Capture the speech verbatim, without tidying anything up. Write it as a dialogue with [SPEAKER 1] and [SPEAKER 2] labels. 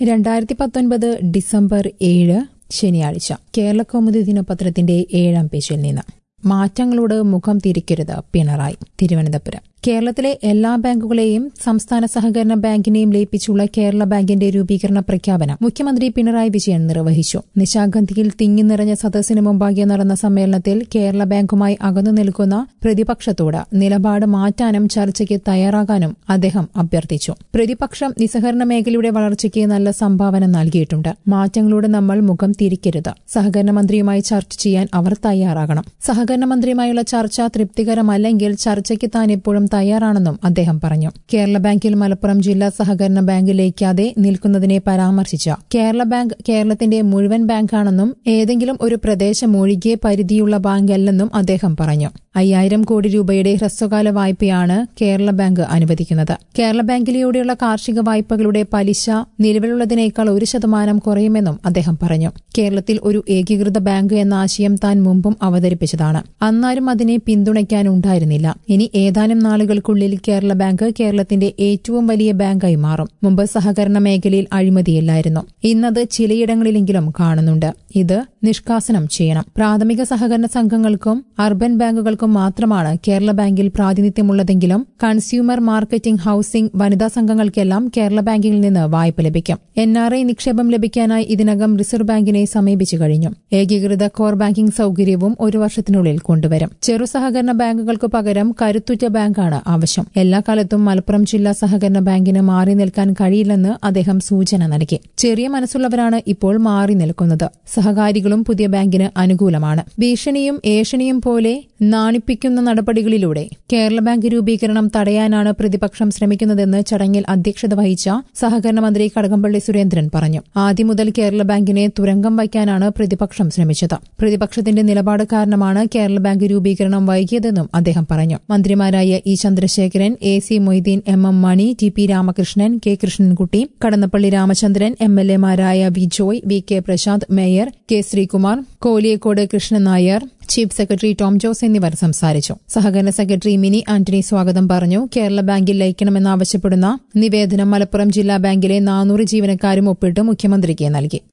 [SPEAKER 1] രണ്ടായിരത്തി പത്തൊൻപത് ഡിസംബർ ഏഴ് ശനിയാഴ്ച കേരളകൗമുദി ദിനപത്രത്തിന്റെ ഏഴാം പേജിൽ നിന്ന് മാറ്റങ്ങളോട് മുഖം തിരിക്കരുത് പിണറായി. തിരുവനന്തപുരം. കേരളത്തിലെ എല്ലാ ബാങ്കുകളെയും സംസ്ഥാന സഹകരണ ബാങ്കിനെയും ലയിപ്പിച്ചുള്ള കേരള ബാങ്കിന്റെ രൂപീകരണ പ്രഖ്യാപനം മുഖ്യമന്ത്രി പിണറായി വിജയൻ നിർവഹിച്ചു. നിശാഗന്ധിയിൽ തിങ്ങി നിറഞ്ഞ സദസ്സിന് മുമ്പാകെ നടന്ന സമ്മേളനത്തിൽ കേരള ബാങ്കുമായി അകന്നു നിൽക്കുന്ന പ്രതിപക്ഷത്തോട് നിലപാട് മാറ്റാനും ചർച്ചയ്ക്ക് തയ്യാറാകാനും അദ്ദേഹം അഭ്യർത്ഥിച്ചു. പ്രതിപക്ഷം നിസ്സഹകരണ മേഖലയുടെ വളർച്ചയ്ക്ക് നല്ല സംഭാവന നൽകിയിട്ടുണ്ട്. മാറ്റങ്ങളോട് നമ്മൾ മുഖം തിരിക്കരുത്. സഹകരണ മന്ത്രിയുമായി ചർച്ച ചെയ്യാൻ അവർ തയ്യാറാകണം. സഹകരണ മന്ത്രിയുമായുള്ള ചർച്ച തൃപ്തികരമല്ലെങ്കിൽ ചർച്ചയ്ക്ക് താൻ എപ്പോഴും തയ്യാറാണെന്നും അദ്ദേഹം പറഞ്ഞു. കേരള ബാങ്കിൽ മലപ്പുറം ജില്ലാ സഹകരണ ബാങ്ക് ലയിക്കാതെ നിൽക്കുന്നതിനെ പരാമർശിച്ച കേരള ബാങ്ക് കേരളത്തിന്റെ മുഴുവൻ ബാങ്കാണെന്നും ഏതെങ്കിലും ഒരു പ്രദേശം ഒഴികെ പരിധിയുള്ള ബാങ്കല്ലെന്നും അദ്ദേഹം പറഞ്ഞു. അയ്യായിരം കോടി രൂപയുടെ ഹ്രസ്വകാല വായ്പയാണ് കേരള ബാങ്ക് അനുവദിക്കുന്നത്. കേരള ബാങ്കിലൂടെയുള്ള കാർഷിക വായ്പകളുടെ പലിശ നിലവിലുള്ളതിനേക്കാൾ ഒരു ശതമാനം കുറയുമെന്നും അദ്ദേഹം പറഞ്ഞു. കേരളത്തിൽ ഒരു ഏകീകൃത ബാങ്ക് എന്ന ആശയം താൻ മുമ്പും അവതരിപ്പിച്ചതാണ്. അന്നാരും അതിനെ പിന്തുണയ്ക്കാനുണ്ടായിരുന്നില്ല. ഇനി ഏതാനും നാളുകൾക്കുള്ളിൽ കേരള ബാങ്ക് കേരളത്തിന്റെ ഏറ്റവും വലിയ ബാങ്കായി മാറും. മുമ്പ് സഹകരണ മേഖലയിൽ അഴിമതിയില്ലായിരുന്നു. ഇന്നത് ചിലയിടങ്ങളിലെങ്കിലും കാണുന്നുണ്ട്. ഇത് നിഷ്കാസനം ചെയ്യണം. പ്രാഥമിക സഹകരണ സംഘങ്ങൾക്കും അർബൻ ബാങ്കുകൾക്കും മാത്രമാണ് കേരള ബാങ്കിൽ പ്രാതിനിധ്യമുള്ളതെങ്കിലും കൺസ്യൂമർ മാർക്കറ്റിംഗ്, ഹൌസിംഗ്, വനിതാ സംഘങ്ങൾക്കെല്ലാം കേരള ബാങ്കിൽ നിന്ന് വായ്പ ലഭിക്കും. എൻ ആർ ഐ നിക്ഷേപം ലഭിക്കാനായി ഇതിനകം റിസർവ് ബാങ്കിനെ സമീപിച്ചു കഴിഞ്ഞു. ഏകീകൃത കോർ ബാങ്കിംഗ് സൌകര്യവും ഒരു വർഷത്തിനുള്ളിൽ കൊണ്ടുവരും. ചെറു സഹകരണ ബാങ്കുകൾക്കു പകരം കരുത്തുറ്റ ബാങ്കാണ് ആവശ്യം. എല്ലാ കാലത്തും മലപ്പുറം ജില്ലാ സഹകരണ ബാങ്കിന് മാറി നിൽക്കാൻ കഴിയില്ലെന്ന് അദ്ദേഹം സൂചന നൽകി. ചെറിയ മനസ്സുള്ളവരാണ് ഇപ്പോൾ മാറി നിൽക്കുന്നത്. സഹകാരികളും പുതിയ ബാങ്കിന് അനുകൂലമാണ്. ഭീഷണിയും ഏഷണിയും പോലെ നാണിപ്പിക്കുന്ന നടപടികളിലൂടെ കേരള ബാങ്ക് രൂപീകരണം തടയാനാണ് പ്രതിപക്ഷം ശ്രമിക്കുന്നതെന്ന് ചടങ്ങിൽ അധ്യക്ഷത വഹിച്ച സഹകരണ മന്ത്രി കടകംപള്ളി സുരേന്ദ്രൻ പറഞ്ഞു. ആദ്യം മുതൽ കേരള ബാങ്കിനെ തുരങ്കം വയ്ക്കാനാണ് പ്രതിപക്ഷം ശ്രമിച്ചത്. പ്രതിപക്ഷത്തിന്റെ നിലപാട് കാരണമാണ് കേരള ബാങ്ക് രൂപീകരണം വൈകിയതെന്നും അദ്ദേഹം പറഞ്ഞു. മന്ത്രിമാരായ E Chandrasekharan, A C Moideen, M M Mani, T P Ramakrishnan, K Krishnankutty, Kadannappally Ramachandran, M L എമാരായ V Joy, V K Prasanth, mayor K Sreekumar, Koliyakode Krishnan Nair, chief secretary Tom Jose എന്നിവർ സംസാരിച്ചു. സഹകരണ സെക്രട്ടറി മിനി ആന്റണി സ്വാഗതം പറഞ്ഞു. കേരള ബാങ്കിൽ ലയിക്കണമെന്നാവശ്യപ്പെടുന്ന നിവേദനം മലപ്പുറം ജില്ലാ ബാങ്കിലെ നാനൂറ് ജീവനക്കാരും ഒപ്പിട്ട് മുഖ്യമന്ത്രിക്ക് നൽകി.